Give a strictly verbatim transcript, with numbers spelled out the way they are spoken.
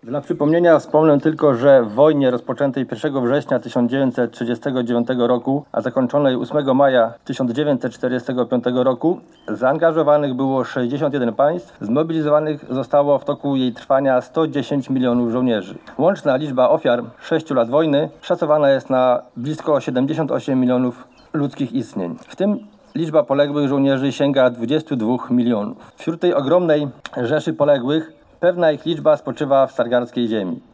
Dla przypomnienia wspomnę tylko, że w wojnie rozpoczętej pierwszego września tysiąc dziewięćset trzydziestego dziewiątego roku, a zakończonej ósmego maja tysiąc dziewięćset czterdziestego piątego roku zaangażowanych było sześćdziesiąt jeden państw, zmobilizowanych zostało w toku jej trwania sto dziesięć milionów żołnierzy. Łączna liczba ofiar sześciu lat wojny szacowana jest na blisko siedemdziesiąt osiem milionów ludzkich istnień. W tym liczba poległych żołnierzy sięga dwudziestu dwóch milionów. Wśród tej ogromnej rzeszy poległych pewna ich liczba spoczywa w stargardzkiej ziemi.